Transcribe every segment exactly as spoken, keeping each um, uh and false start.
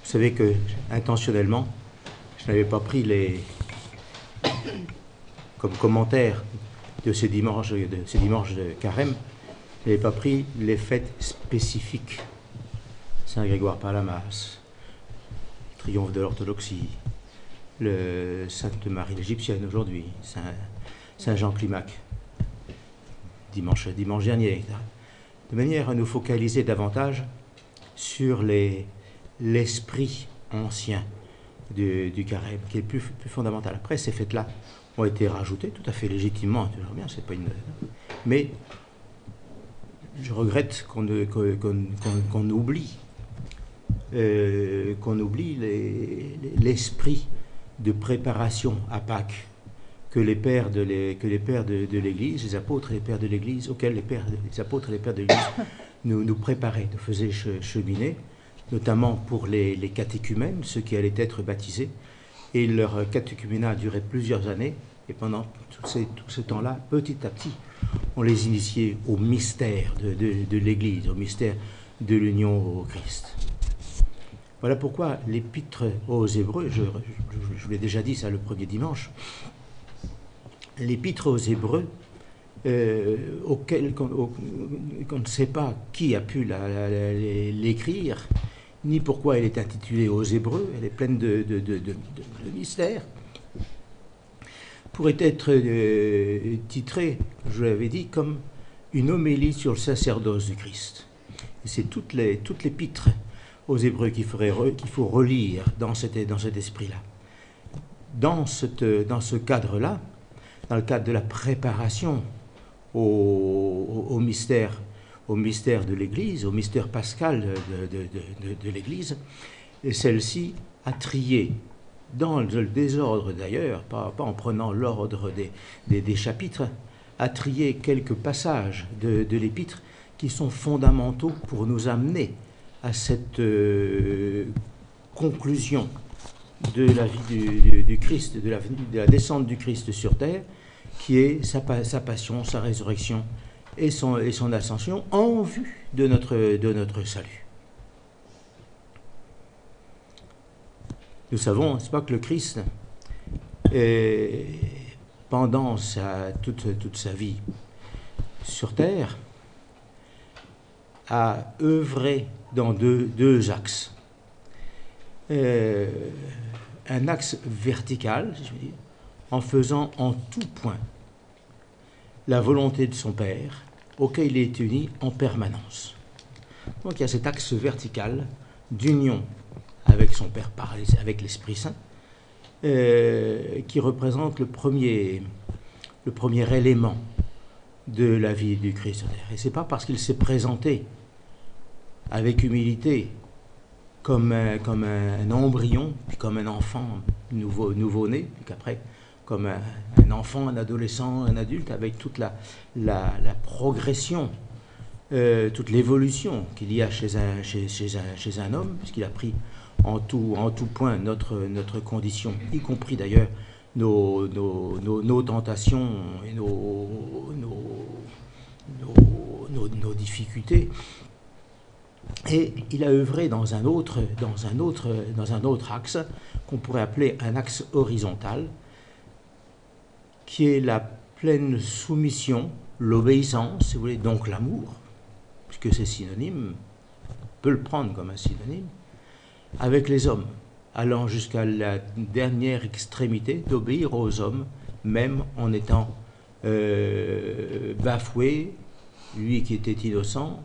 savez que, intentionnellement, je n'avais pas pris les, comme commentaire de ces dimanches de, ces dimanches de carême, je n'avais pas pris les fêtes spécifiques. Saint Grégoire Palamas, triomphe de l'orthodoxie, le Sainte Marie l'Égyptienne aujourd'hui, Saint, Saint Jean Climac, dimanche, dimanche dernier, de manière à nous focaliser davantage sur les, l'esprit ancien du, du carême, qui est le plus, plus fondamental. Après, ces fêtes-là ont été rajoutées, tout à fait légitimement, toujours bien, c'est pas une... Mais je regrette qu'on, qu'on, qu'on, qu'on oublie, euh, qu'on oublie les, l'esprit de préparation à Pâques que les pères de, les, que les pères de, de l'Église, les apôtres et les pères de l'Église, auxquels les, pères, les apôtres et les pères de l'Église nous, nous préparaient, nous faisaient cheminer, notamment pour les, les catéchumènes, ceux qui allaient être baptisés. Et leur catéchuménat a duré plusieurs années, et pendant tout, ces, tout ce temps-là, petit à petit, on les initiait au mystère de, de, de l'Église, au mystère de l'union au Christ. Voilà pourquoi l'épître aux Hébreux, je, je, je vous l'ai déjà dit ça le premier dimanche, l'épître aux Hébreux, euh, auquel qu'on, au, qu'on ne sait pas qui a pu la, la, la, l'écrire, ni pourquoi elle est intitulée aux Hébreux, elle est pleine de, de, de, de, de mystères, pourrait être euh, titrée, je l'avais dit, comme une homélie sur le sacerdoce du Christ. Et c'est toute, les, toute l'épître aux Hébreux qu'il, faudrait re, qu'il faut relire dans, cette, dans cet esprit-là. Dans, cette, dans ce cadre-là, dans le cadre de la préparation au, au, au mystère, au mystère de l'Église, au mystère pascal de, de, de, de, de l'Église, et celle-ci a trié, dans le désordre d'ailleurs, pas, pas en prenant l'ordre des, des, des chapitres, a trié quelques passages de, de l'Épître qui sont fondamentaux pour nous amener à cette euh, conclusion de la vie du, du, du Christ, de la, de la descente du Christ sur terre, qui est sa, sa passion, sa résurrection et son, et son ascension en vue de notre, de notre salut. Nous savons, n'est-ce pas, que le Christ, est, pendant sa, toute, toute sa vie sur terre, a œuvré dans deux, deux axes. Euh, un axe vertical, je veux dire, en faisant en tout point la volonté de son Père, auquel il est uni en permanence. Donc il y a cet axe vertical d'union avec son Père, avec l'Esprit Saint, euh, qui représente le premier, le premier élément de la vie du Christ. Et ce n'est pas parce qu'il s'est présenté avec humilité comme un, comme un embryon, puis comme un enfant nouveau, nouveau-né, puis qu'après comme un, un enfant, un adolescent, un adulte, avec toute la, la, la progression, euh, toute l'évolution qu'il y a chez un, chez, chez un, chez un homme, puisqu'il a pris en tout, en tout point notre, notre condition, y compris d'ailleurs nos, nos, nos, nos tentations et nos, nos, nos, nos, nos difficultés. Et il a œuvré dans un autre, dans un autre, dans un autre axe qu'on pourrait appeler un axe horizontal, qui est la pleine soumission, l'obéissance, si vous voulez, donc l'amour, puisque c'est synonyme, on peut le prendre comme un synonyme, avec les hommes, allant jusqu'à la dernière extrémité d'obéir aux hommes, même en étant euh, bafoué, lui qui était innocent,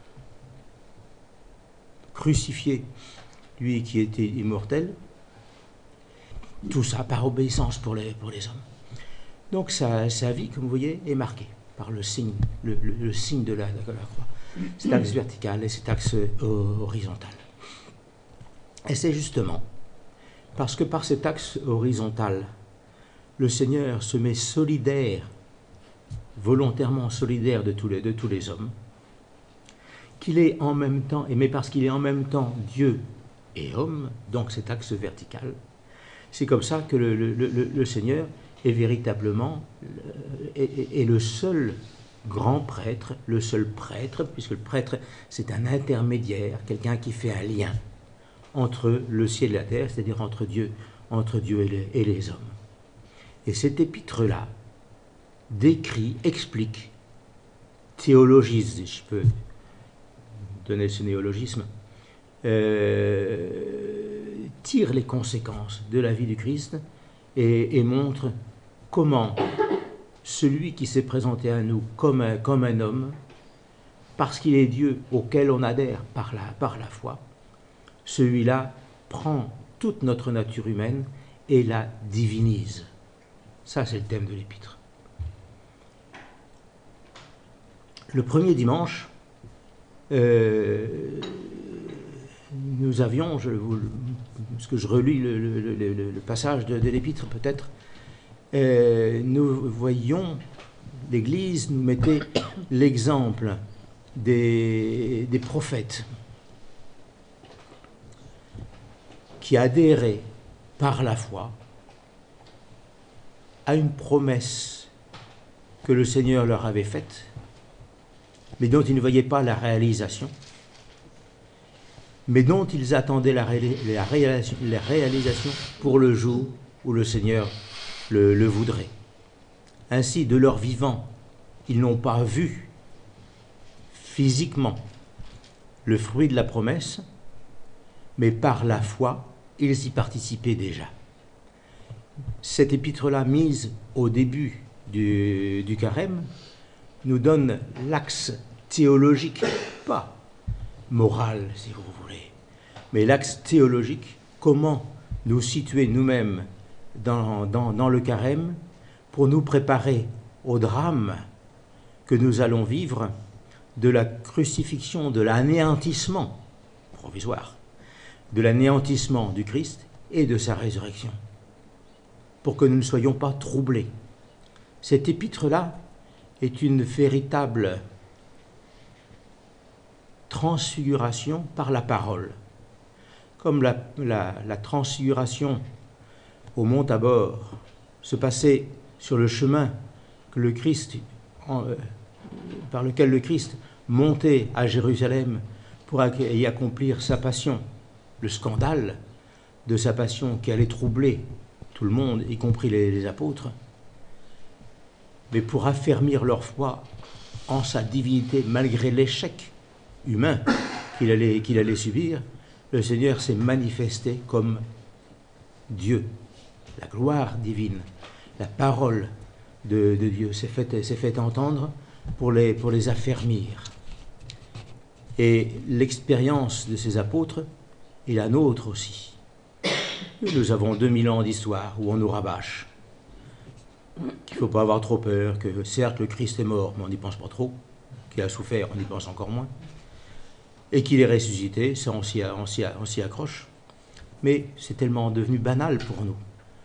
crucifié, lui qui était immortel, tout ça par obéissance pour les, pour les hommes. Donc sa, sa vie, comme vous voyez, est marquée par le signe, le, le, le signe de la, de la croix, cet axe vertical et cet axe horizontal. Et c'est justement parce que par cet axe horizontal, le Seigneur se met solidaire, volontairement solidaire de tous les, de tous les hommes, qu'il est en même temps, et mais parce qu'il est en même temps Dieu et homme, donc cet axe vertical, c'est comme ça que le, le, le, le Seigneur est véritablement est, est le seul grand prêtre, le seul prêtre, puisque le prêtre c'est un intermédiaire, quelqu'un qui fait un lien entre le ciel et la terre, c'est-à-dire entre Dieu, entre Dieu et les, et les hommes. Et cet épître-là décrit, explique, théologise, si je peux donner ce néologisme, euh, tire les conséquences de la vie du Christ et, et montre comment celui qui s'est présenté à nous comme un, comme un homme, parce qu'il est Dieu auquel on adhère par la, par la foi, celui-là prend toute notre nature humaine et la divinise. Ça, c'est le thème de l'épître. Le premier dimanche, euh, nous avions, je, parce que je relis le, le, le, le passage de, de l'épître peut-être, euh, nous voyions, l'Église nous mettait l'exemple des, des prophètes qui adhéraient par la foi à une promesse que le Seigneur leur avait faite, mais dont ils ne voyaient pas la réalisation, mais dont ils attendaient la, ré la, réalisation, la réalisation pour le jour où le Seigneur le, le voudrait. Ainsi, de leur vivant, ils n'ont pas vu physiquement le fruit de la promesse, mais par la foi, ils y participaient déjà. Cette épître-là, mise au début du, du carême, nous donne l'axe théologique, pas moral si vous voulez, mais l'axe théologique, comment nous situer nous-mêmes dans, dans, dans le carême pour nous préparer au drame que nous allons vivre de la crucifixion, de l'anéantissement provisoire, de l'anéantissement du Christ et de sa résurrection, pour que nous ne soyons pas troublés. Cet épître-là est une véritable transfiguration par la parole. Comme la, la, la transfiguration au mont Tabor se passait sur le chemin que le Christ, en, euh, par lequel le Christ montait à Jérusalem pour y accomplir sa passion, le scandale de sa passion qui allait troubler tout le monde, y compris les, les apôtres, mais pour affermir leur foi en sa divinité malgré l'échec humain qu'il allait, qu'il allait subir, le Seigneur s'est manifesté comme Dieu, la gloire divine, la parole de, de Dieu s'est fait, s'est fait entendre pour les, pour les affermir. Et l'expérience de ces apôtres est la nôtre aussi. Nous avons deux mille ans d'histoire où on nous rabâche qu'il ne faut pas avoir trop peur, que certes le Christ est mort, mais on n'y pense pas trop, qu'il a souffert, on y pense encore moins, et qu'il est ressuscité, ça on s'y, on s'y, on s'y accroche, mais c'est tellement devenu banal pour nous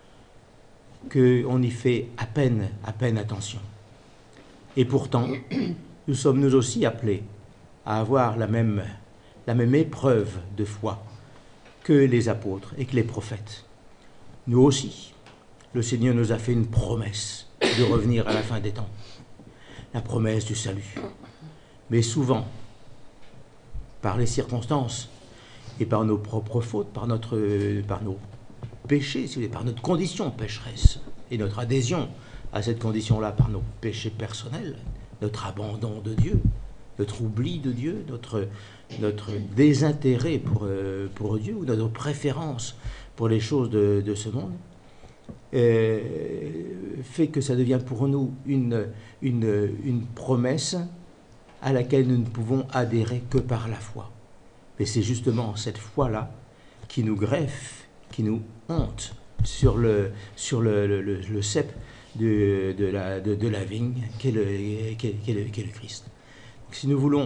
qu'on y fait à peine, à peine attention. Et pourtant, nous sommes nous aussi appelés à avoir la même, la même épreuve de foi que les apôtres et que les prophètes. Nous aussi, le Seigneur nous a fait une promesse de revenir à la fin des temps, la promesse du salut. Mais souvent, par les circonstances et par nos propres fautes, par, notre, par nos péchés, si vous voulez, par notre condition pécheresse et notre adhésion à cette condition-là par nos péchés personnels, notre abandon de Dieu, notre oubli de Dieu, notre, notre désintérêt pour, pour Dieu ou notre préférence pour les choses de, de ce monde, Euh, fait que ça devient pour nous une, une, une promesse à laquelle nous ne pouvons adhérer que par la foi. Mais c'est justement cette foi-là qui nous greffe, qui nous hante sur le, sur le, le, le, le cep de, de, la, de, de la vigne qu'est le, qu'est, qu'est le, qu'est le Christ. Donc, si nous voulons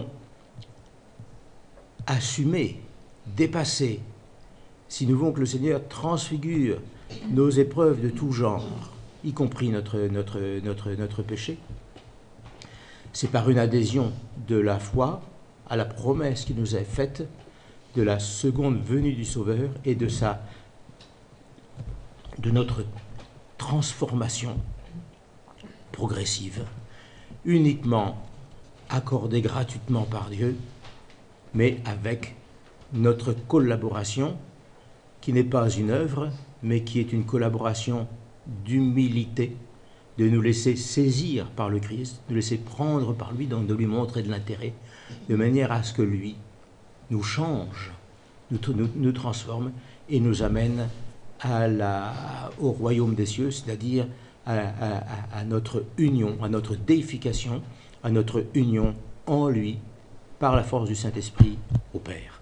assumer, dépasser, si nous voulons que le Seigneur transfigure nos épreuves de tout genre, y compris notre, notre, notre, notre péché, c'est par une adhésion de la foi à la promesse qui nous est faite de la seconde venue du Sauveur et de, sa, de notre transformation progressive, uniquement accordée gratuitement par Dieu, mais avec notre collaboration qui n'est pas une œuvre, mais qui est une collaboration d'humilité, de nous laisser saisir par le Christ, de nous laisser prendre par lui, donc de lui montrer de l'intérêt, de manière à ce que lui nous change, nous, nous, nous transforme et nous amène à la, au royaume des cieux, c'est-à-dire à, à, à notre union, à notre déification, à notre union en lui, par la force du Saint-Esprit au Père.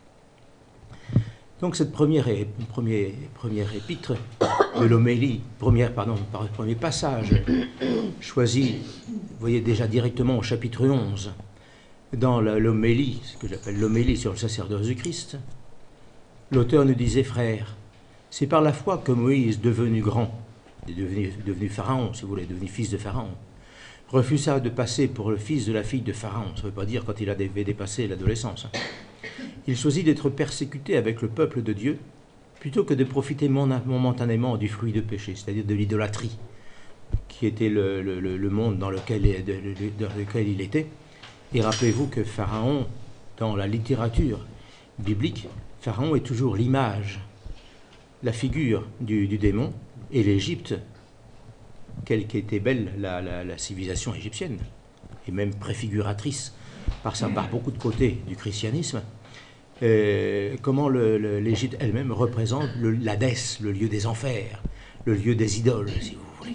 Donc cette première, première, première épître de l'homélie, première, pardon, premier passage choisi, vous voyez déjà directement au chapitre onze, dans l'homélie, ce que j'appelle l'homélie sur le sacerdoce du Christ, l'auteur nous disait, frères, c'est par la foi que Moïse, devenu grand, est devenu, devenu pharaon, si vous voulez, devenu fils de pharaon, refusa de passer pour le fils de la fille de pharaon. Ça ne veut pas dire quand il avait dépassé l'adolescence. Hein. Il choisit d'être persécuté avec le peuple de Dieu plutôt que de profiter momentanément du fruit de péché, c'est-à-dire de l'idolâtrie, qui était le, le, le monde dans lequel, de, dans lequel il était. Et rappelez-vous que Pharaon, dans la littérature biblique, Pharaon est toujours l'image, la figure du, du démon, et l'Égypte, quelle qu'était belle la, la, la civilisation égyptienne, et même préfiguratrice par, sa, par beaucoup de côtés du christianisme, euh, comment l'Égypte elle-même représente le, l'Hadès, le lieu des enfers, le lieu des idoles, si vous voulez.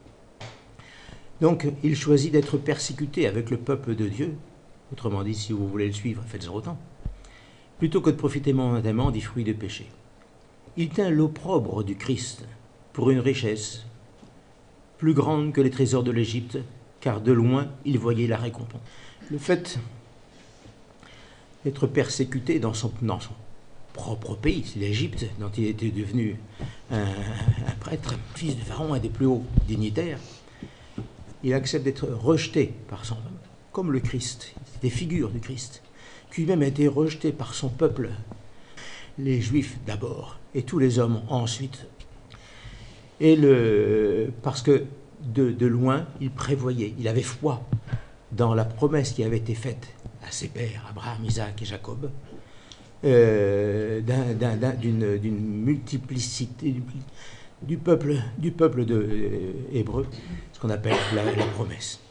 Donc, il choisit d'être persécuté avec le peuple de Dieu, autrement dit, si vous voulez le suivre, faites-en autant, plutôt que de profiter momentanément des fruits de péché. Il tint l'opprobre du Christ pour une richesse plus grande que les trésors de l'Égypte, car de loin, il voyait la récompense. Le fait d'être persécuté dans son, dans son propre pays, l'Égypte, dont il était devenu un, un prêtre, fils de Pharaon, un des plus hauts dignitaires, il accepte d'être rejeté par son peuple, comme le Christ, des figures du Christ, qui lui-même a été rejeté par son peuple, les Juifs d'abord, et tous les hommes ensuite. Et le, parce que de, de loin, il prévoyait, il avait foi dans la promesse qui avait été faite à ses pères, Abraham, Isaac et Jacob, euh, d'un, d'un, d'une, d'une multiplicité du, du peuple, du peuple de, euh, hébreu, ce qu'on appelle la, la promesse.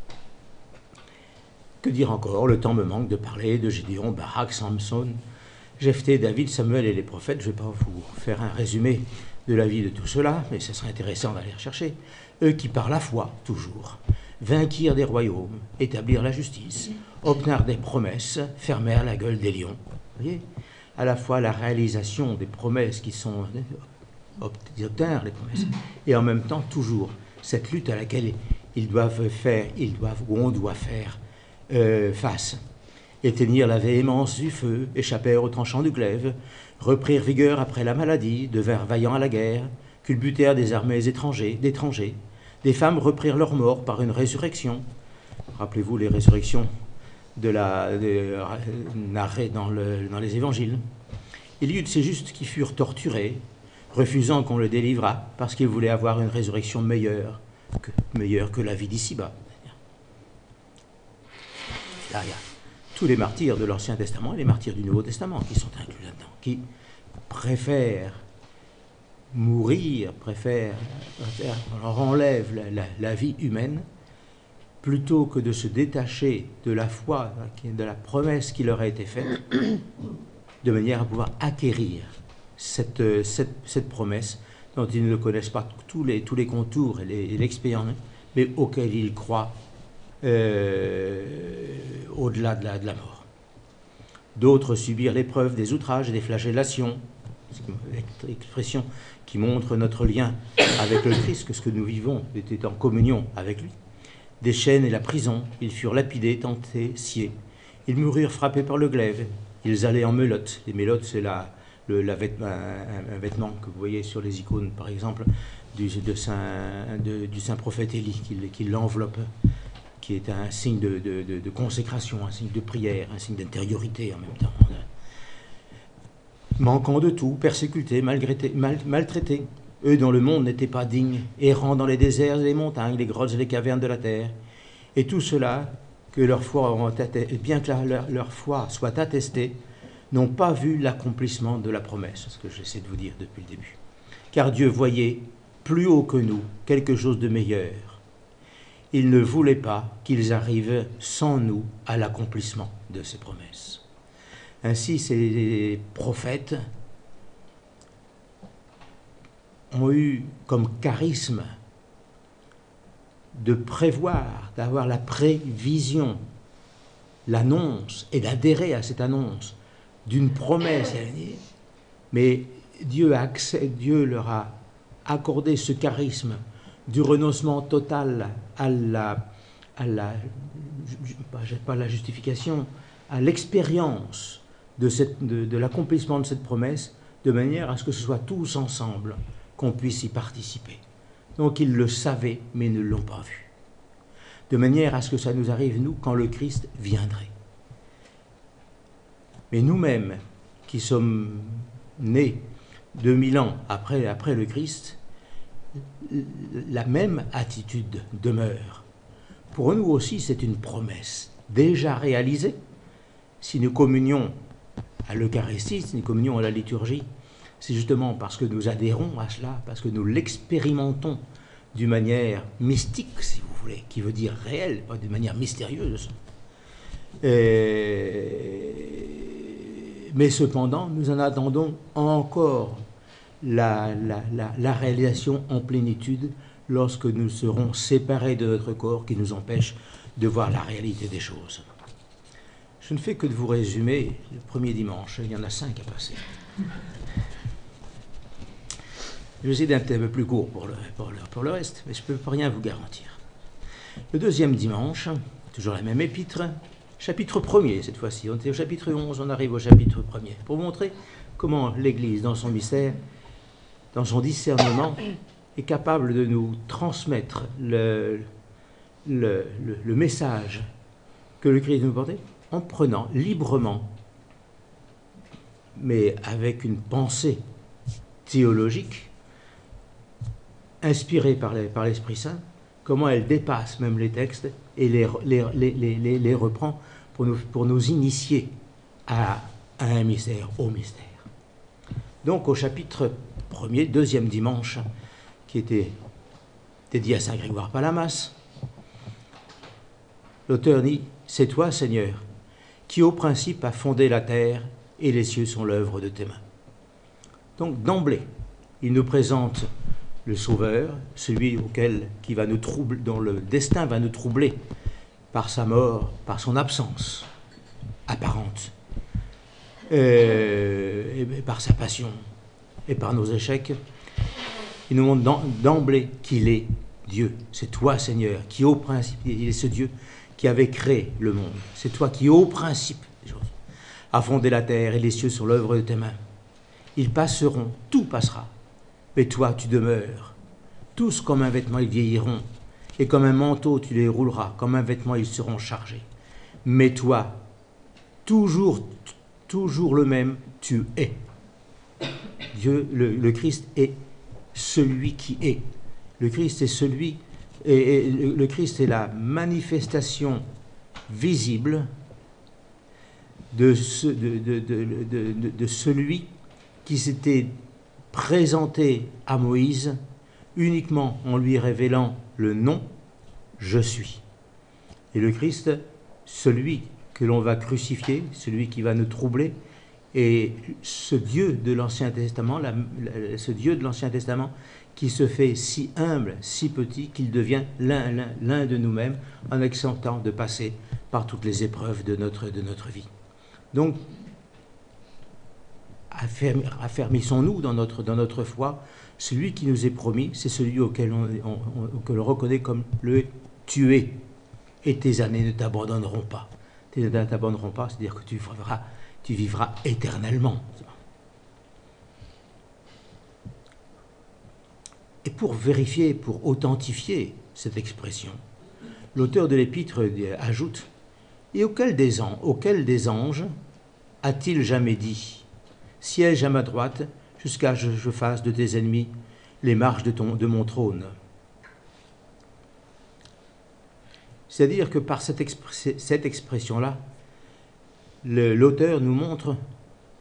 Que dire encore? Le temps me manque de parler de Gédéon, Barak, Samson, Jephthé, David, Samuel et les prophètes. Je ne vais pas vous faire un résumé de la vie de tout cela, mais ce serait intéressant d'aller rechercher. Eux qui, par la foi, toujours, vainquirent des royaumes, établirent la justice, obtinrent des promesses, fermèrent la gueule des lions. Vous voyez, à la fois la réalisation des promesses qui sont... Ils obtinrent les promesses, et en même temps, toujours, cette lutte à laquelle ils doivent faire, ils doivent, ou on doit faire euh, face. Éteignirent la véhémence du feu, échappèrent au tranchant du glaive, reprirent vigueur après la maladie, devinrent vaillants à la guerre, culbutèrent des armées étrangers, d'étrangers. Des femmes reprirent leur mort par une résurrection. Rappelez-vous les résurrections de la, de, narrées dans, le, dans les évangiles. Il y eut de ces justes qui furent torturés, refusant qu'on le délivrât, parce qu'ils voulaient avoir une résurrection meilleure que, meilleure que la vie d'ici-bas. Là, il y a tous les martyrs de l'Ancien Testament et les martyrs du Nouveau Testament qui sont inclus là-dedans, qui préfèrent mourir, préfèrent, préfèrent on leur enlève la, la, la vie humaine, plutôt que de se détacher de la foi, de la promesse qui leur a été faite, de manière à pouvoir acquérir cette, cette, cette promesse dont ils ne connaissent pas tous les, tous les contours et, les, et l'expérience, mais auxquels ils croient euh, au-delà de la, de la mort. D'autres subirent l'épreuve des outrages et des flagellations, l'expression qui montre notre lien avec le Christ, que ce que nous vivons était en communion avec lui. Des chaînes et la prison, ils furent lapidés, tentés, sciés. Ils moururent frappés par le glaive. Ils allaient en melottes. Les melottes, c'est la, le, la vêtement, un, un vêtement que vous voyez sur les icônes, par exemple, du, de Saint, de, du saint prophète Élie, qui, qui l'enveloppe, qui est un signe de, de, de, de consécration, un signe de prière, un signe d'intériorité en même temps. Manquant de tout, persécutés, malgré, mal, maltraités, eux dont le monde n'était pas digne, errant dans les déserts et les montagnes, les grottes et les cavernes de la terre, et tout cela, que leur foi, bien que leur, leur foi soit attestée, n'ont pas vu l'accomplissement de la promesse, c'est ce que j'essaie de vous dire depuis le début. Car Dieu voyait plus haut que nous quelque chose de meilleur. Il ne voulait pas qu'ils arrivent sans nous à l'accomplissement de ces promesses. Ainsi, ces prophètes ont eu comme charisme de prévoir, d'avoir la prévision, l'annonce et d'adhérer à cette annonce d'une promesse. Mais Dieu, a accès, Dieu leur a accordé ce charisme du renoncement total à la, à la pas la justification, à l'expérience de, cette, de, de l'accomplissement de cette promesse, de manière à ce que ce soit tous ensemble qu'on puisse y participer. Donc ils le savaient, mais ne l'ont pas vu. De manière à ce que ça nous arrive, nous, quand le Christ viendrait. Mais nous-mêmes, qui sommes nés deux mille ans après, après le Christ, la même attitude demeure. Pour nous aussi, c'est une promesse déjà réalisée. Si nous communions à l'Eucharistie, si nous communions à la liturgie, c'est justement parce que nous adhérons à cela, parce que nous l'expérimentons d'une manière mystique, si vous voulez, qui veut dire réelle, pas d'une manière mystérieuse. Et... Mais cependant, nous en attendons encore la, la, la, la réalisation en plénitude lorsque nous serons séparés de notre corps qui nous empêche de voir la réalité des choses. Je ne fais que de vous résumer le premier dimanche, il y en a cinq à passer. Je vais essayer d'être un peu plus court pour le, pour le, pour le reste, mais je ne peux rien vous garantir. Le deuxième dimanche, toujours la même épître, chapitre premier cette fois-ci. On était au chapitre onze, on arrive au chapitre premier. Pour vous montrer comment l'Église, dans son mystère, dans son discernement, est capable de nous transmettre le, le, le, le message que le Christ nous portait, en prenant librement, mais avec une pensée théologique, inspirée par, les, par l'Esprit Saint, comment elle dépasse même les textes et les, les, les, les, les reprend pour nous, pour nous initier à, à un mystère, au mystère. Donc au chapitre premier, deuxième dimanche, qui était dédié à Saint Grégoire Palamas, l'auteur dit « C'est toi, Seigneur, qui au principe a fondé la terre et les cieux sont l'œuvre de tes mains. » Donc d'emblée, il nous présente le Sauveur, celui auquel, qui va nous troubler, dont le destin va nous troubler par sa mort, par son absence apparente, et, et par sa passion et par nos échecs. Il nous montre d'emblée qu'il est Dieu. C'est toi, Seigneur, qui au principe, il est ce Dieu qui avait créé le monde. C'est toi qui au principe des choses a fondé la terre et les cieux sur l'œuvre de tes mains. Ils passeront, tout passera, mais toi tu demeures. Tous comme un vêtement ils vieilliront, et comme un manteau tu les rouleras, comme un vêtement ils seront chargés. Mais toi, toujours, toujours le même, tu es. Dieu, le, le Christ est celui qui est. Le Christ est celui, et, et le Christ est la manifestation visible de, ce, de, de, de, de, de, de celui qui s'était présenté à Moïse uniquement en lui révélant le nom « Je suis ». Et le Christ, celui que l'on va crucifier, celui qui va nous troubler, et ce Dieu de l'Ancien Testament, la, la, ce Dieu de l'Ancien Testament qui se fait si humble, si petit, qu'il devient l'un, l'un, l'un de nous-mêmes en acceptant de passer par toutes les épreuves de notre, de notre vie. Donc, affermissons-nous dans notre, dans notre foi. Celui qui nous est promis, c'est celui auquel on, on, on, que l'on reconnaît comme le « tu es ». Et tes années ne t'abandonneront pas. Tes années ne t'abandonneront pas, c'est-à-dire que tu vivras, tu vivras éternellement. Et pour vérifier, pour authentifier cette expression, l'auteur de l'épître ajoute « Et auquel des, an, auquel des anges a-t-il jamais dit « Siège à ma droite jusqu'à ce que je fasse de tes ennemis les marches de, ton, de mon trône » C'est-à-dire que par cette, expr cette expression-là, l'auteur nous montre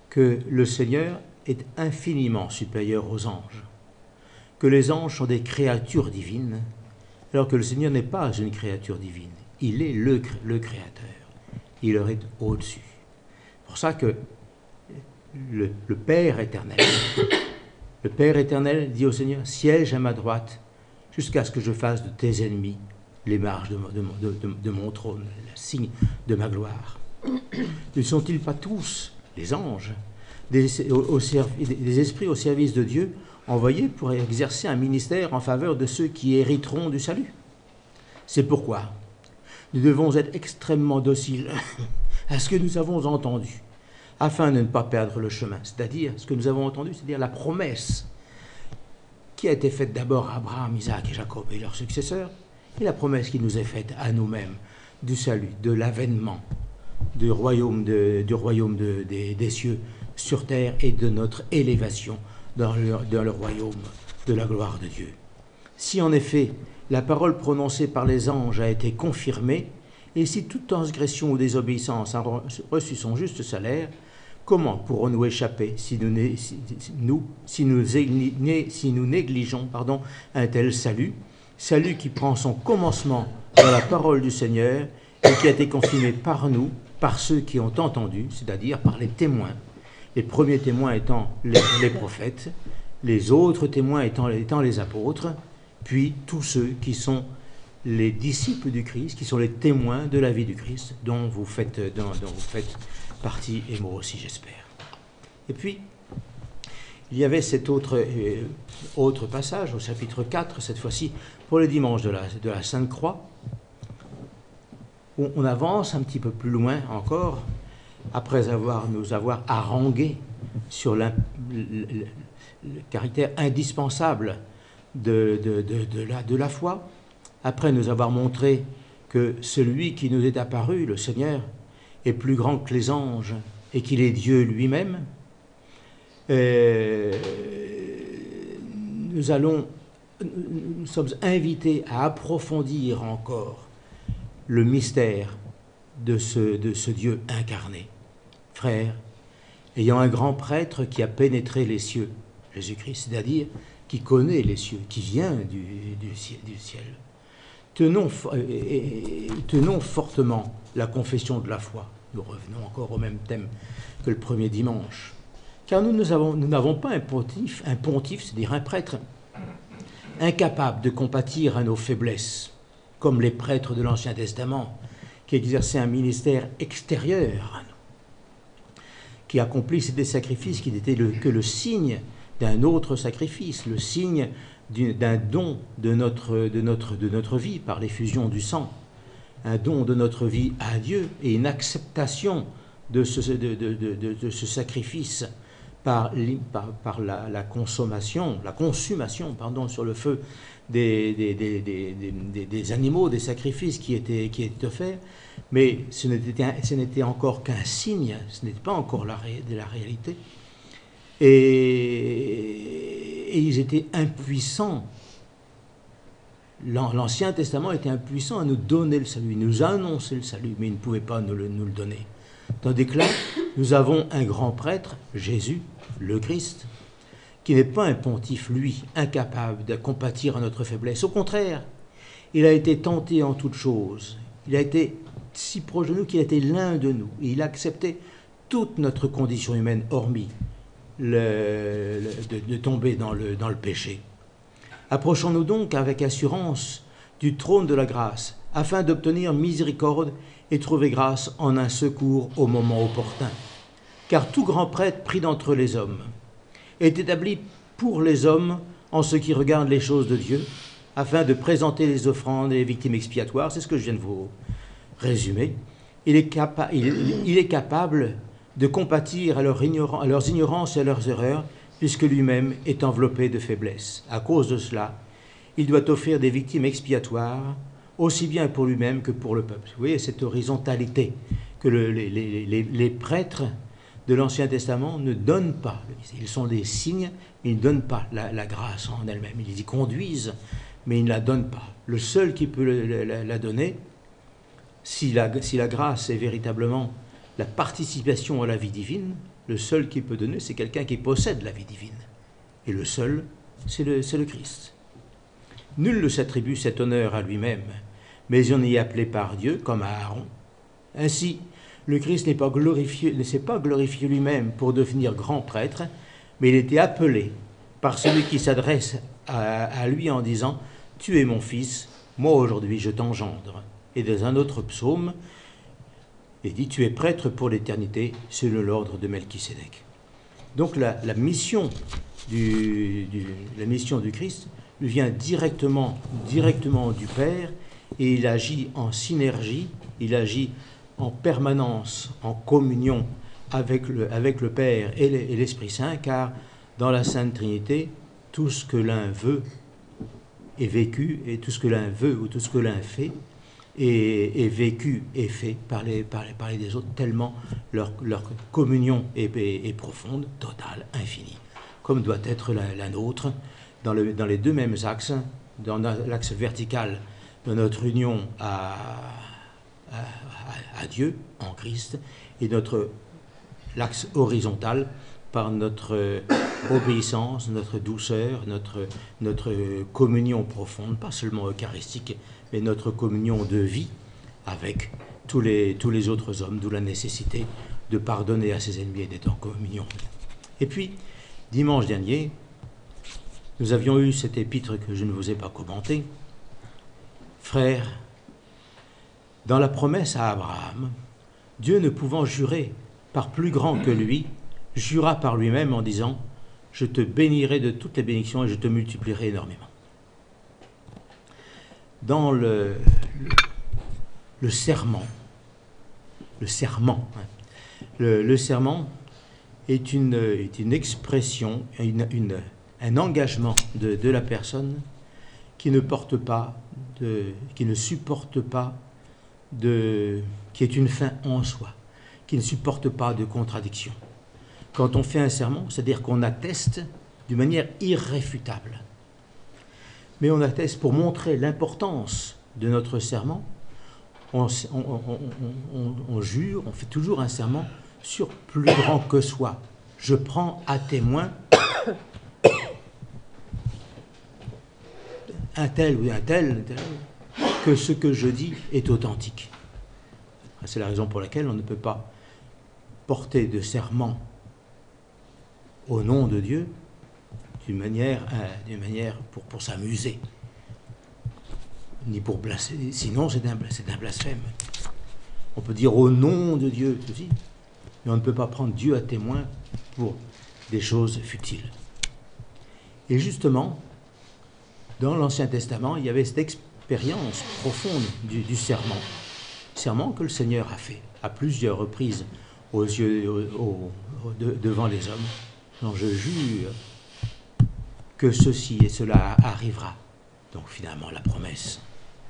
que le Seigneur est infiniment supérieur aux anges, que les anges sont des créatures divines, alors que le Seigneur n'est pas une créature divine. Il est le, le Créateur. Il leur est au-dessus. C'est pour ça que le, le Père éternel, le Père éternel dit au Seigneur, siège à ma droite jusqu'à ce que je fasse de tes ennemis les marches de, de, de, de, de mon trône, le signe de ma gloire. Ne sont-ils pas tous, les anges, des, au, au servi, des esprits au service de Dieu, envoyés pour exercer un ministère en faveur de ceux qui hériteront du salut? C'est pourquoi nous devons être extrêmement dociles à ce que nous avons entendu, afin de ne pas perdre le chemin. C'est-à-dire, ce que nous avons entendu, c'est-à-dire la promesse qui a été faite d'abord à Abraham, Isaac et Jacob et leurs successeurs, et la promesse qui nous est faite à nous-mêmes du salut, de l'avènement du royaume, de, du royaume de, des, des cieux sur terre et de notre élévation dans le, dans le royaume de la gloire de Dieu. Si en effet la parole prononcée par les anges a été confirmée, et si toute transgression ou désobéissance a reçu son juste salaire, comment pourrons-nous échapper si nous, si, nous, si nous, si nous négligeons pardon, un tel salut, salut qui prend son commencement dans la parole du Seigneur et qui a été confirmé par nous, par ceux qui ont entendu, c'est-à-dire par les témoins, les premiers témoins étant les, les prophètes, les autres témoins étant, étant les apôtres, puis tous ceux qui sont les disciples du Christ, qui sont les témoins de la vie du Christ, dont vous faites, dont, dont vous faites partie, et moi aussi j'espère. Et puis, il y avait cet autre, euh, autre passage au chapitre quatre, cette fois-ci, pour le dimanche de la, de la Sainte Croix, où on avance un petit peu plus loin encore, après avoir, nous avoir harangué sur le, le, le caractère indispensable de, de, de, de, la, de la foi, après nous avoir montré que celui qui nous est apparu, le Seigneur, est plus grand que les anges et qu'il est Dieu lui-même, euh, nous allons, nous sommes invités à approfondir encore le mystère de ce, de ce Dieu incarné. Frères, ayant un grand prêtre qui a pénétré les cieux, Jésus-Christ, c'est-à-dire qui connaît les cieux, qui vient du, du, ciel, du ciel, tenons, euh, tenons fortement la confession de la foi. Nous revenons encore au même thème que le premier dimanche. Car nous, nous, avons, nous n'avons pas un pontife, un pontife, c'est-à-dire un prêtre, incapable de compatir à nos faiblesses, comme les prêtres de l'Ancien Testament, qui exerçaient un ministère extérieur à nous, qui accomplissaient des sacrifices qui n'étaient le, que le signe d'un autre sacrifice, le signe d'un don de notre, de, notre, de notre vie par l'effusion du sang, un don de notre vie à Dieu et une acceptation de ce, de, de, de, de ce sacrifice par, par, par la, la consommation, la consommation pardon, sur le feu des, des, des, des, des, des animaux, des sacrifices qui étaient, qui étaient offerts, mais ce n'était, ce n'était encore qu'un signe, ce n'était pas encore la, de la réalité. Et, et ils étaient impuissants. L'Ancien Testament était impuissant à nous donner le salut, il nous a annoncé le salut, mais il ne pouvait pas nous le, nous le donner. Tandis que là, nous avons un grand prêtre, Jésus, le Christ, qui n'est pas un pontife, lui, incapable de compatir à notre faiblesse. Au contraire, il a été tenté en toutes choses. Il a été si proche de nous qu'il a été l'un de nous. Et il a accepté toute notre condition humaine, hormis le, le, de, de tomber dans le, dans le péché. Approchons-nous donc avec assurance du trône de la grâce, afin d'obtenir miséricorde et trouver grâce en un secours au moment opportun. Car tout grand prêtre pris d'entre les hommes est établi pour les hommes en ce qui regarde les choses de Dieu, afin de présenter les offrandes et les victimes expiatoires. C'est ce que je viens de vous résumer. Il est, capa- il, il est capable de compatir à, leur ignoran- à leurs ignorances et à leurs erreurs, puisque lui-même est enveloppé de faiblesse. À cause de cela, il doit offrir des victimes expiatoires, aussi bien pour lui-même que pour le peuple. Vous voyez cette horizontalité que le, les, les, les, les prêtres de l'Ancien Testament ne donnent pas. Ils sont des signes, mais ils ne donnent pas la, la grâce en elle-même. Ils y conduisent, mais ils ne la donnent pas. Le seul qui peut le, la, la donner, si la, si la grâce est véritablement la participation à la vie divine, Le seul qui peut donner, c'est quelqu'un qui possède la vie divine. Et le seul, c'est le, c'est le Christ. Nul ne s'attribue cet honneur à lui-même, mais on y est appelé par Dieu, comme à Aaron. Ainsi, le Christ n'est pas glorifié, ne s'est pas glorifié lui-même pour devenir grand prêtre, mais il était appelé par celui qui s'adresse à, à lui en disant « Tu es mon fils, moi aujourd'hui je t'engendre ». Et dans un autre psaume, il dit « Tu es prêtre pour l'éternité, selon l'ordre de Melchisédek ». Donc la, la, mission du, du, la mission du Christ lui vient directement, directement du Père, et il agit en synergie, il agit en permanence, en communion avec le, avec le Père et l'Esprit Saint, car dans la Sainte Trinité, tout ce que l'un veut est vécu, et tout ce que l'un veut ou tout ce que l'un fait est, est vécu et fait par les, par les, par les des autres, tellement leur, leur communion est, est, est profonde, totale, infinie, comme doit être la, la nôtre, dans, le, dans les deux mêmes axes, dans l'axe vertical de notre union à, à, à, à Dieu, en Christ, et notre l'axe horizontal par notre obéissance, notre douceur, notre, notre communion profonde, pas seulement eucharistique, mais notre communion de vie avec tous les, tous les autres hommes, d'où la nécessité de pardonner à ses ennemis et d'être en communion. Et puis, dimanche dernier, nous avions eu cet épître que je ne vous ai pas commenté. Frères, dans la promesse à Abraham, Dieu ne pouvant jurer par plus grand que lui, jura par lui-même en disant « Je te bénirai de toutes les bénédictions et je te multiplierai énormément ». Dans le, le, le serment, le serment, hein, le, le serment est une, est une expression, une, une, un engagement de, de la personne qui ne porte pas, de, qui ne supporte pas, de, qui est une fin en soi, qui ne supporte pas de contradiction. Quand on fait un serment, c'est-à-dire qu'on atteste d'une manière irréfutable. Mais on atteste pour montrer l'importance de notre serment, on, on, on, on, on jure, on fait toujours un serment sur plus grand que soi. Je prends à témoin un tel ou un tel, un tel que ce que je dis est authentique. C'est la raison pour laquelle on ne peut pas porter de serment au nom de Dieu d'une manière, euh, d'une manière pour, pour s'amuser, ni pour blasphémer, sinon c'est un, c'est un blasphème. On peut dire au nom de Dieu, aussi, mais on ne peut pas prendre Dieu à témoin pour des choses futiles. Et justement, dans l'Ancien Testament, il y avait cette expérience profonde du, du serment, serment que le Seigneur a fait à plusieurs reprises aux yeux, au, au, au, de, devant les hommes. Non, je jure que ceci et cela arrivera. Donc finalement la promesse.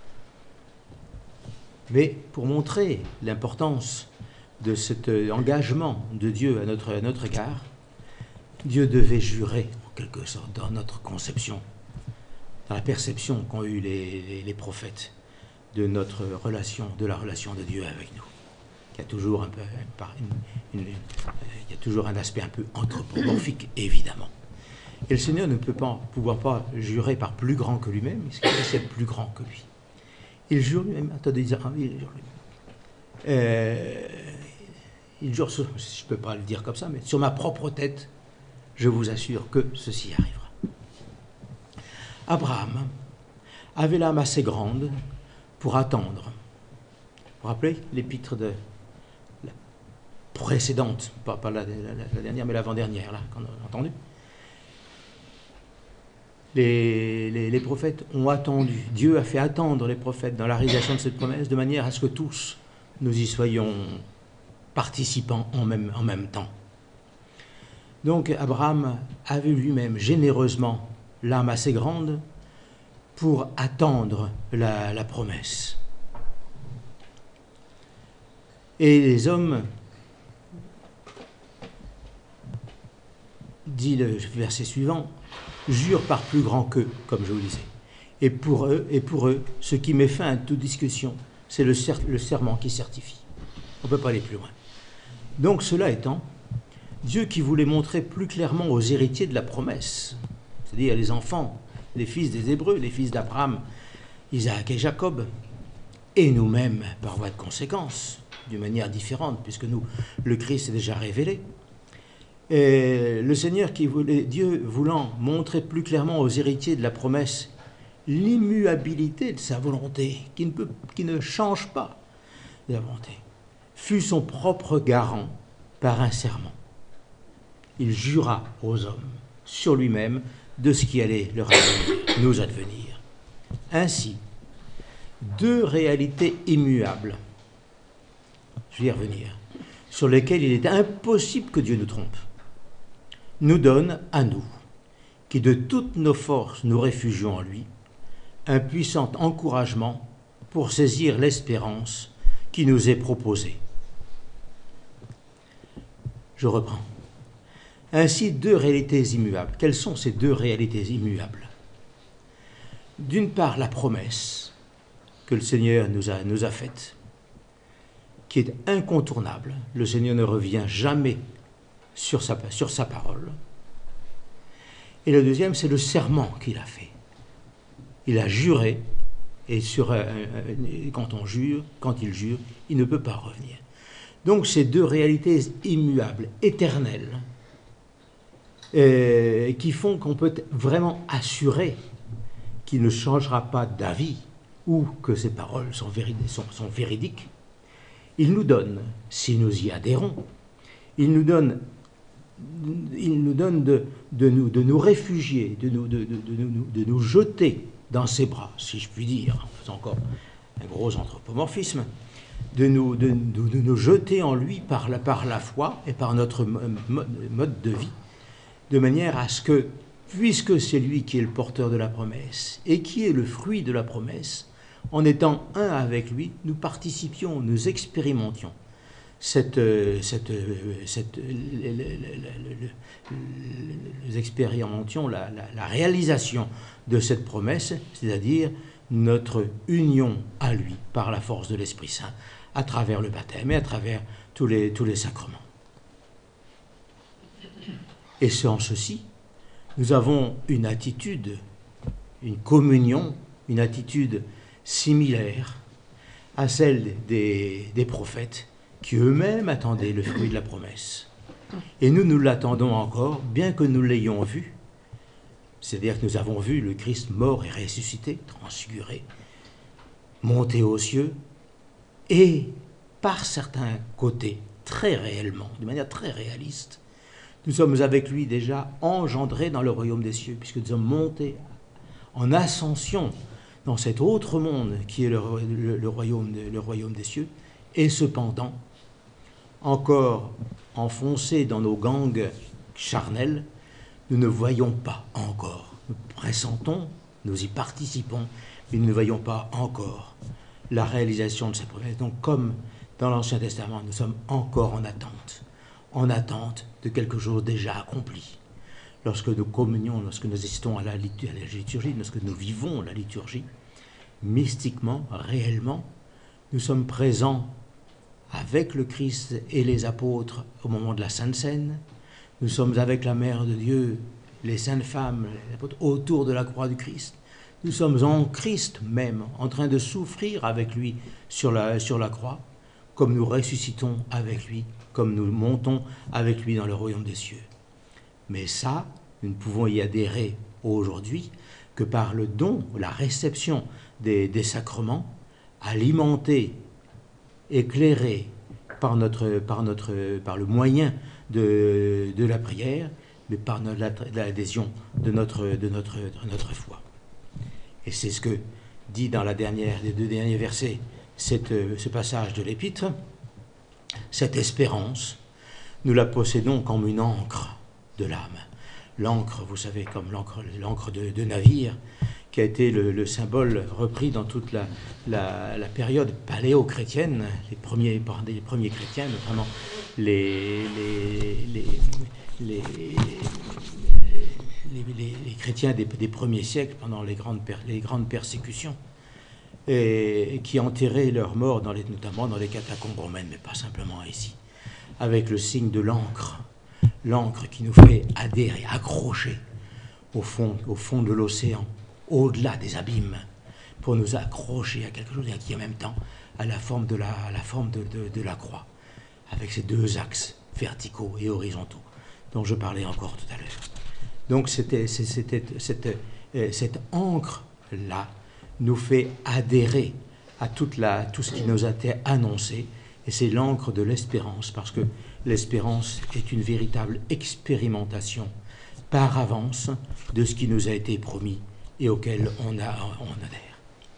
Mais pour montrer l'importance de cet engagement de Dieu à notre, à notre égard, Dieu devait jurer, en quelque sorte, dans notre conception, dans la perception qu'ont eu les, les, les prophètes de notre relation, de la relation de Dieu avec nous. Il y a toujours un peu, une, une, une, il y a toujours un aspect un peu anthropomorphique, évidemment. Et le Seigneur ne peut pas, pouvant pas jurer par plus grand que lui-même, il c'est plus grand que lui. Il jure lui-même, attendez, il jure lui-même. Euh, il jure, sur, je ne peux pas le dire comme ça, mais sur ma propre tête, je vous assure que ceci arrivera. Abraham avait l'âme assez grande pour attendre. Vous vous rappelez l'épître de la précédente, pas, pas la, la, la dernière, mais l'avant-dernière, là, qu'on a entendu. Les, les, les prophètes ont attendu. Dieu a fait attendre les prophètes dans la réalisation de cette promesse de manière à ce que tous nous y soyons participants en même, en même temps. Donc Abraham avait lui-même généreusement l'âme assez grande pour attendre la, la promesse. Et les hommes, dit le verset suivant, jurent par plus grand qu'eux, comme je vous disais. Et pour eux, et pour eux, ce qui met fin à toute discussion, c'est le, cer- le serment qui certifie. On ne peut pas aller plus loin. Donc, cela étant, Dieu qui voulait montrer plus clairement aux héritiers de la promesse, c'est-à-dire les enfants, les fils des Hébreux, les fils d'Abraham, Isaac et Jacob, et nous-mêmes par voie de conséquence, d'une manière différente, puisque nous, le Christ est déjà révélé. Et le Seigneur qui voulait, Dieu voulant montrer plus clairement aux héritiers de la promesse l'immuabilité de sa volonté, qui ne, peut, qui ne change pas de la volonté, fut son propre garant par un serment. Il jura aux hommes sur lui-même de ce qui allait leur advenir, nous advenir. Ainsi, deux réalités immuables, je vais y revenir, sur lesquelles il est impossible que Dieu nous trompe, nous donnent à nous, qui de toutes nos forces nous réfugions en lui, un puissant encouragement pour saisir l'espérance qui nous est proposée. Je reprends. Ainsi, deux réalités immuables. Quelles sont ces deux réalités immuables? D'une part, la promesse que le Seigneur nous a, nous a faite, qui est incontournable. Le Seigneur ne revient jamais sur sa, sur sa parole. Et le deuxième, c'est le serment qu'il a fait. Il a juré, et sur, euh, quand on jure, quand il jure, il ne peut pas revenir. Donc ces deux réalités immuables, éternelles, euh, qui font qu'on peut vraiment assurer qu'il ne changera pas d'avis ou que ses paroles sont, vérid- sont, sont véridiques, il nous donne, si nous y adhérons, il nous donne, il nous donne de, de, nous, de nous réfugier, de nous, de, de, de, de, de nous jeter dans ses bras, si je puis dire, en faisant encore un gros anthropomorphisme, de nous, de, de, de nous jeter en lui par la, par la foi et par notre mode, mode de vie, de manière à ce que, puisque c'est lui qui est le porteur de la promesse et qui est le fruit de la promesse, en étant un avec lui, nous participions, nous expérimentions cette, cette, cette, nous expérimentions la, la, la réalisation de cette promesse, c'est-à-dire notre union à lui par la force de l'Esprit Saint, à travers le baptême et à travers tous les, tous les sacrements. Et c'est en ceci, nous avons une attitude, une communion, une attitude similaire à celle des, des prophètes qui eux-mêmes attendaient le fruit de la promesse. Et nous, nous l'attendons encore, bien que nous l'ayons vu, c'est-à-dire que nous avons vu le Christ mort et ressuscité, transfiguré, monté aux cieux, et par certains côtés, très réellement, de manière très réaliste, nous sommes avec lui déjà engendrés dans le royaume des cieux, puisque nous sommes montés en ascension dans cet autre monde qui est le, le, le, royaume, de, le royaume des cieux, et cependant, encore enfoncés dans nos gangs charnels, nous ne voyons pas encore. Nous pressentons, nous y participons, mais nous ne voyons pas encore la réalisation de ces promesses. Donc, comme dans l'Ancien Testament, nous sommes encore en attente, en attente de quelque chose déjà accompli. Lorsque nous communions, lorsque nous assistons à la liturgie, lorsque nous vivons la liturgie, mystiquement, réellement, nous sommes présents avec le Christ et les apôtres au moment de la Sainte Seine. Nous sommes avec la Mère de Dieu, les saintes femmes, les apôtres, autour de la croix du Christ. Nous sommes en Christ même, en train de souffrir avec lui sur la, sur la croix, comme nous ressuscitons avec lui, comme nous montons avec lui dans le royaume des cieux. Mais ça, nous ne pouvons y adhérer aujourd'hui que par le don, la réception des, des sacrements, alimentés, éclairés par, notre, par, notre, par le moyen de, de la prière, mais par l'adhésion de notre, de, notre, de notre foi. Et c'est ce que dit dans la dernière, les deux derniers versets, cette, ce passage de l'Épître. Cette espérance, nous la possédons comme une ancre de l'âme. L'encre, vous savez, comme l'encre, l'encre de, de navire, qui a été le, le symbole repris dans toute la, la, la période paléo-chrétienne, les premiers, les premiers chrétiens, notamment les, les, les, les, les, les, les chrétiens des, des premiers siècles, pendant les grandes, les grandes persécutions, et, et qui enterraient leurs morts, dans les, notamment dans les catacombes romaines, mais pas simplement ici, avec le signe de l'encre. l'encre qui nous fait adhérer, accrocher au fond, au fond de l'océan, au-delà des abîmes, pour nous accrocher à quelque chose et qui en même temps à la forme de la, à la, forme de, de, de la croix, avec ces deux axes verticaux et horizontaux dont je parlais encore tout à l'heure. Donc c'était, c'était, cette, cette encre-là nous fait adhérer à toute la, tout ce qui nous a été annoncé, et c'est l'encre de l'espérance, parce que l'espérance est une véritable expérimentation par avance de ce qui nous a été promis et auquel on, a, on adhère.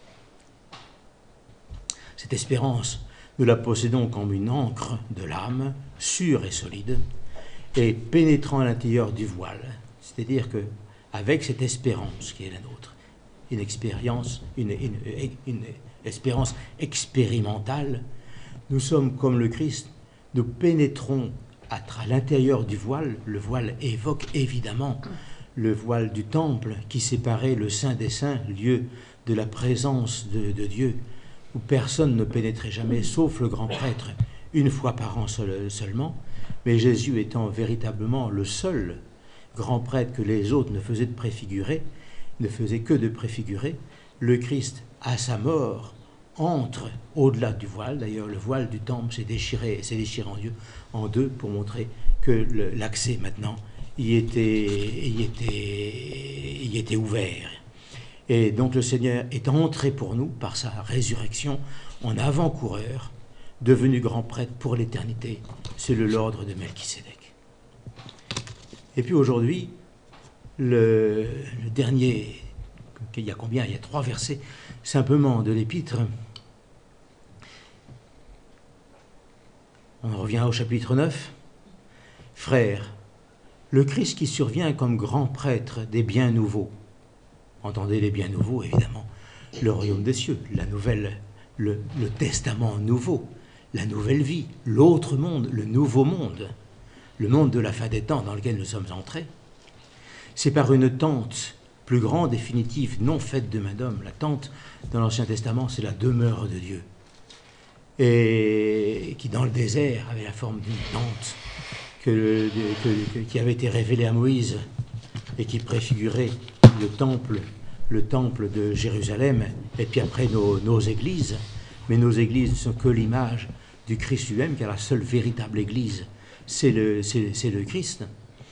Cette espérance, nous la possédons comme une encre de l'âme, sûre et solide, et pénétrant à l'intérieur du voile. C'est-à-dire qu'avec cette espérance qui est la nôtre, une expérience, une, une, une espérance expérimentale, nous sommes comme le Christ, nous pénétrons à, à l'intérieur du voile. Le voile évoque évidemment le voile du temple qui séparait le Saint des Saints, lieu de la présence de, de Dieu, où personne ne pénétrait jamais, sauf le grand prêtre, une fois par an seul, seulement, mais Jésus étant véritablement le seul grand prêtre que les autres ne faisaient de préfigurer, ne faisaient que de préfigurer, le Christ, à sa mort, entre au-delà du voile. D'ailleurs, le voile du temple s'est déchiré, s'est déchiré en Dieu en deux pour montrer que le, l'accès maintenant y était, y, était, y était ouvert. Et donc le Seigneur est entré pour nous par sa résurrection en avant-coureur, devenu grand prêtre pour l'éternité. C'est le l'ordre de Melchisédek. Et puis aujourd'hui, le, le dernier, il y a combien ? Il y a trois versets simplement de l'épître. On revient au chapitre neuf. Frères, le Christ qui survient comme grand prêtre des biens nouveaux. Entendez les biens nouveaux, évidemment. Le royaume des cieux, la nouvelle, le, le testament nouveau, la nouvelle vie, l'autre monde, le nouveau monde, le monde de la fin des temps dans lequel nous sommes entrés. C'est par une tente plus grande, définitive, non faite de main d'homme. La tente, dans l'Ancien Testament, c'est la demeure de Dieu. Et qui, dans le désert, avait la forme d'une tente que, que, que, qui avait été révélée à Moïse et qui préfigurait le temple, le temple de Jérusalem, et puis après nos, nos églises. Mais nos églises ne sont que l'image du Christ lui-même, car la seule véritable église, c'est le, c'est, c'est le Christ.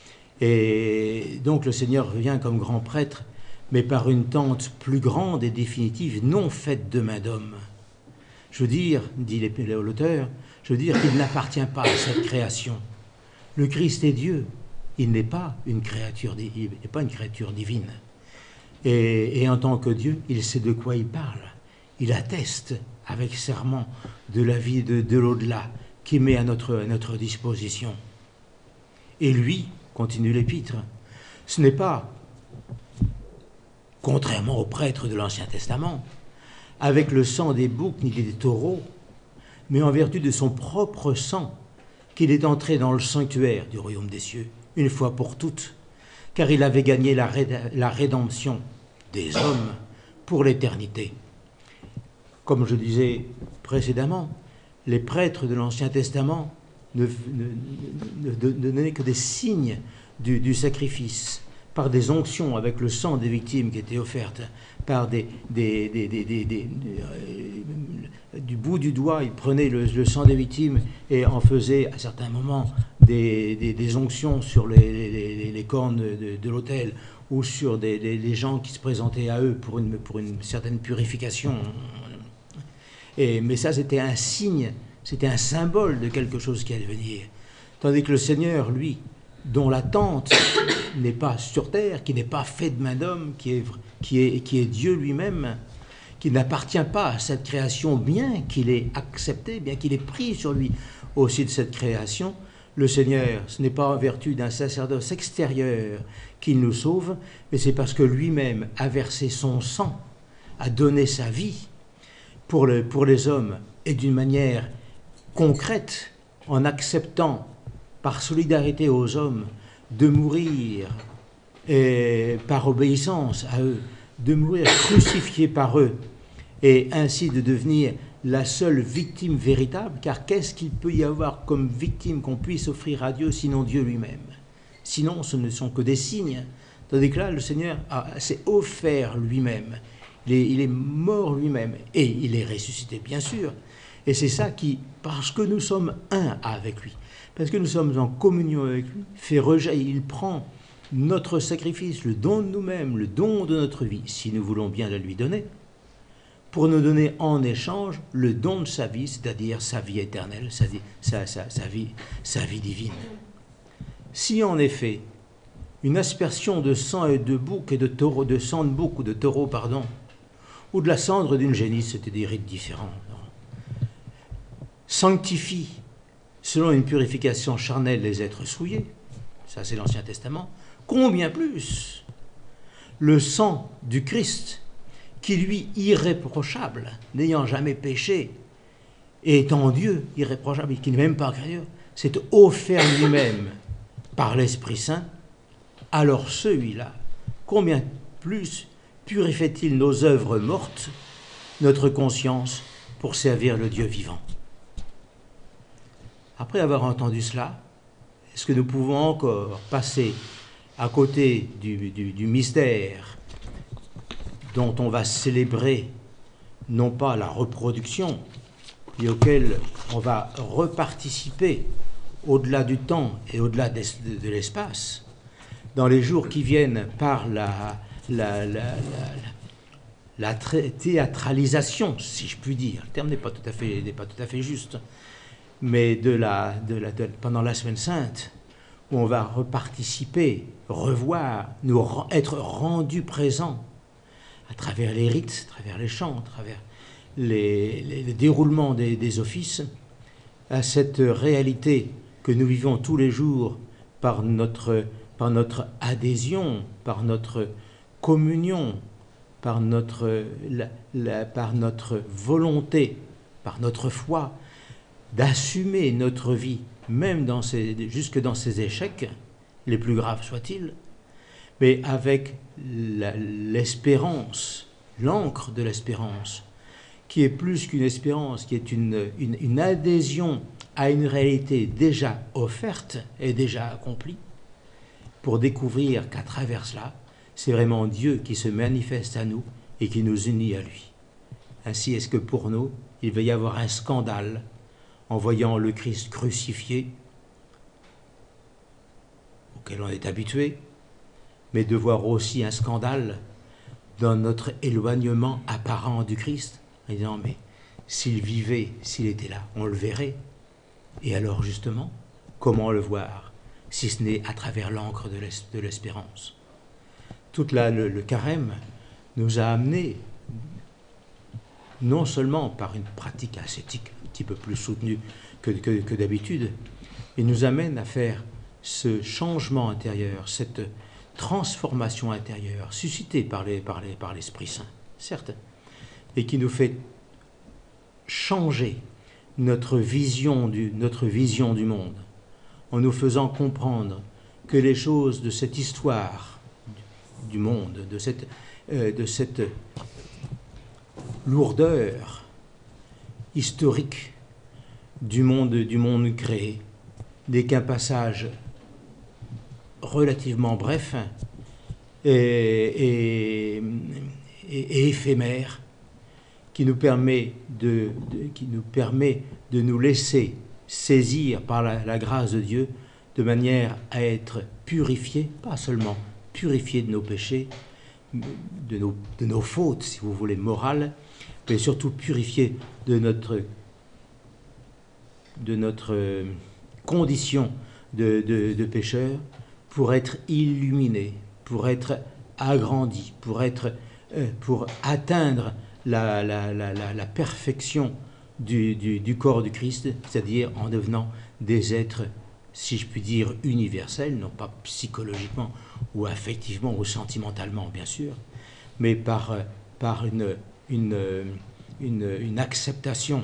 Et donc le Seigneur revient comme grand prêtre, mais par une tente plus grande et définitive, non faite de main d'homme. Je veux dire, dit l'auteur, je veux dire qu'il n'appartient pas à cette création. Le Christ est Dieu, il n'est pas une créature, il n'est pas une créature divine. Et, et en tant que Dieu, il sait de quoi il parle. Il atteste avec serment de la vie de, de l'au-delà qu'il met à notre, à notre disposition. Et lui, continue l'épître, ce n'est pas, contrairement aux prêtres de l'Ancien Testament, avec le sang des boucs ni des taureaux, mais en vertu de son propre sang, qu'il est entré dans le sanctuaire du royaume des cieux, une fois pour toutes, car il avait gagné la, réd- la rédemption des hommes pour l'éternité. Comme je disais précédemment, les prêtres de l'Ancien Testament ne, ne, ne, ne, ne donnaient que des signes du, du sacrifice, par des onctions avec le sang des victimes qui étaient offertes, par des, des, des, des, des, des, des euh, du bout du doigt, ils prenaient le, le sang des victimes et en faisaient à certains moments des, des, des onctions sur les, les, les cornes de, de l'autel ou sur des, des, des gens qui se présentaient à eux pour une, pour une certaine purification. Et, mais ça, c'était un signe, c'était un symbole de quelque chose qui allait venir. Tandis que le Seigneur, lui, dont l'attente n'est pas sur terre, qui n'est pas fait de main d'homme, qui est, qui est, qui est Dieu lui-même, qui n'appartient pas à cette création, bien qu'il ait accepté, bien qu'il ait pris sur lui aussi de cette création, le Seigneur, ce n'est pas en vertu d'un sacerdoce extérieur qu'il nous sauve, mais c'est parce que lui-même a versé son sang, a donné sa vie pour, le, pour les hommes, et d'une manière concrète, en acceptant par solidarité aux hommes, de mourir et par obéissance à eux, de mourir crucifié par eux, et ainsi de devenir la seule victime véritable, car qu'est-ce qu'il peut y avoir comme victime qu'on puisse offrir à Dieu, sinon Dieu lui-même ? Sinon, ce ne sont que des signes. Tandis que là, le Seigneur s'est offert lui-même. Il est, il est mort lui-même et il est ressuscité, bien sûr. Et c'est ça qui, parce que nous sommes un avec lui, parce que nous sommes en communion avec lui, fait rejaillir, il prend notre sacrifice, le don de nous-mêmes, le don de notre vie, si nous voulons bien le lui donner, pour nous donner en échange le don de sa vie, c'est-à-dire sa vie éternelle, sa, sa, sa, sa, vie, sa vie divine. Si en effet, une aspersion de sang et de bouc et de taureau, de sang de bouc ou de taureau, pardon, ou de la cendre d'une génisse, c'était des rites différents, non, sanctifie, selon une purification charnelle, les êtres souillés, ça c'est l'Ancien Testament, combien plus le sang du Christ, qui lui, irréprochable, n'ayant jamais péché, et étant Dieu, irréprochable, et qui n'est même pas créateur, s'est offert lui-même par l'Esprit Saint, alors celui-là, combien plus purifie-t-il nos œuvres mortes, notre conscience, pour servir le Dieu vivant. Après avoir entendu cela, est-ce que nous pouvons encore passer à côté du, du, du mystère dont on va célébrer non pas la reproduction, mais auquel on va reparticiper au-delà du temps et au-delà de, de l'espace, dans les jours qui viennent par la, la, la, la, la théâtralisation, si je puis dire. Le terme n'est pas tout à fait, n'est pas tout à fait juste, mais de la, de la, de, pendant la Semaine Sainte, où on va reparticiper, revoir, nous être rendus présents à travers les rites, à travers les chants, à travers les, les, les déroulements des, des offices, à cette réalité que nous vivons tous les jours par notre, par notre adhésion, par notre communion, par notre, la, la, par notre volonté, par notre foi, d'assumer notre vie, même dans ces, jusque dans ces échecs, les plus graves soient-ils, mais avec la, l'espérance, l'encre de l'espérance, qui est plus qu'une espérance, qui est une, une, une adhésion à une réalité déjà offerte et déjà accomplie, pour découvrir qu'à travers cela, c'est vraiment Dieu qui se manifeste à nous et qui nous unit à lui. Ainsi est-ce que pour nous, il va y avoir un scandale en voyant le Christ crucifié, auquel on est habitué, mais de voir aussi un scandale dans notre éloignement apparent du Christ, en disant, mais s'il vivait, s'il était là, on le verrait. Et alors justement, comment le voir, si ce n'est à travers l'encre de l'espérance. Tout là, le, le carême nous a amené, non seulement par une pratique ascétique un petit peu plus soutenue que, que, que d'habitude, il nous amène à faire ce changement intérieur, cette transformation intérieure suscitée par, les, par, les, par l'Esprit Saint, certes, et qui nous fait changer notre vision du, notre vision du monde, en nous faisant comprendre que les choses de cette histoire du monde, de cette, euh, de cette lourdeur historique du monde, du monde créé, n'est qu'un passage relativement bref et, et, et, et éphémère qui nous permet de, de, qui nous permet de nous laisser saisir par la, la grâce de Dieu de manière à être purifiés, pas seulement purifiés de nos péchés, de nos, de nos fautes, si vous voulez, morales, mais surtout purifiés de notre, de notre condition de, de, de pécheur, pour être illuminés, pour être agrandis, pour, être, euh, pour atteindre la, la, la, la, la perfection du, du, du corps du Christ, c'est-à-dire en devenant des êtres, si je puis dire, universels, non pas psychologiquement ou affectivement ou sentimentalement, bien sûr, mais par, par une, une, une, une acceptation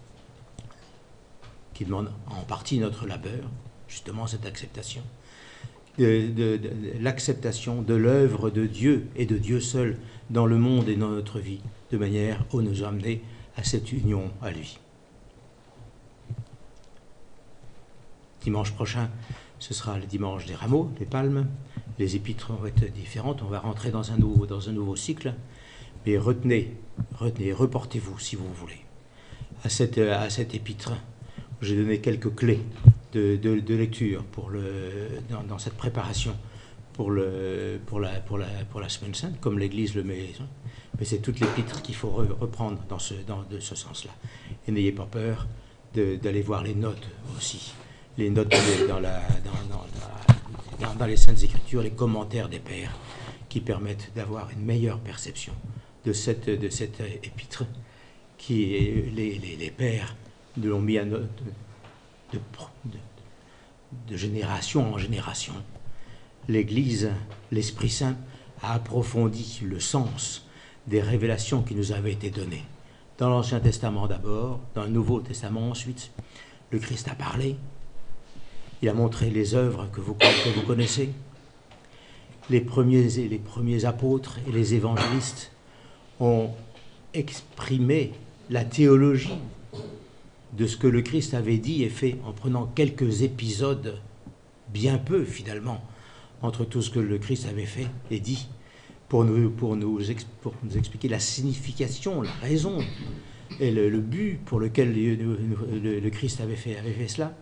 qui demande en partie notre labeur, justement cette acceptation, de, de, de, de l'acceptation de l'œuvre de Dieu et de Dieu seul dans le monde et dans notre vie, de manière à nous amener à cette union à lui. Dimanche prochain ce sera le dimanche des rameaux, des palmes. Les épîtres vont être différentes. On va rentrer dans un nouveau, dans un nouveau cycle. Mais retenez, retenez, reportez-vous si vous voulez à cette, à cette épître. J'ai donné quelques clés de, de, de lecture pour le, dans, dans cette préparation pour, le, pour, la, pour, la, pour la Semaine Sainte, comme l'Église le met. Mais c'est toute l'épître qu'il faut reprendre dans ce, dans, de ce sens-là. Et n'ayez pas peur d'aller voir les notes aussi. Les notes dans, la, dans, dans, la, dans, dans les Saintes Écritures, les commentaires des pères, qui permettent d'avoir une meilleure perception de cette, de cette épître, qui est, les, les, les pères l'ont mis à note de, de, de génération en génération. L'Église, l'Esprit Saint, a approfondi le sens des révélations qui nous avaient été données. Dans l'Ancien Testament d'abord, dans le Nouveau Testament ensuite, le Christ a parlé, il a montré les œuvres que vous, que vous connaissez. Les premiers, les premiers apôtres et les évangélistes ont exprimé la théologie de ce que le Christ avait dit et fait en prenant quelques épisodes, bien peu finalement, entre tout ce que le Christ avait fait et dit, pour nous, pour nous, pour nous expliquer la signification, la raison et le, le but pour lequel le, le, le Christ avait fait, avait fait cela.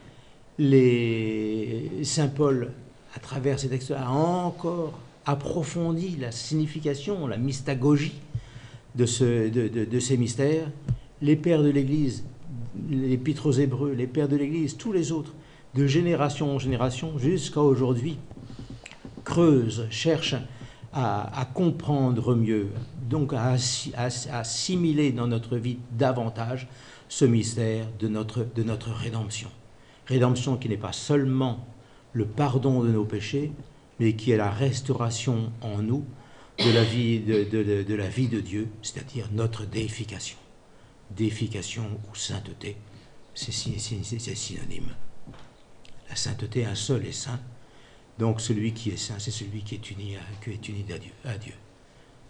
Les, Saint Paul, à travers ces textes, a encore approfondi la signification, la mystagogie de, ce, de, de, de ces mystères. Les pères de l'Église, l'Épître aux Hébreux, les pères de l'Église, tous les autres, de génération en génération, jusqu'à aujourd'hui, creusent, cherchent à, à comprendre mieux, donc à, à, à assimiler dans notre vie davantage ce mystère de notre, de notre rédemption. Rédemption qui n'est pas seulement le pardon de nos péchés, mais qui est la restauration en nous de la vie de, de, de, de, la vie de Dieu, c'est-à-dire notre déification. Déification ou sainteté, c'est synonyme. La sainteté, un seul est saint, donc celui qui est saint, c'est celui qui est uni à, qui est uni à Dieu. À Dieu.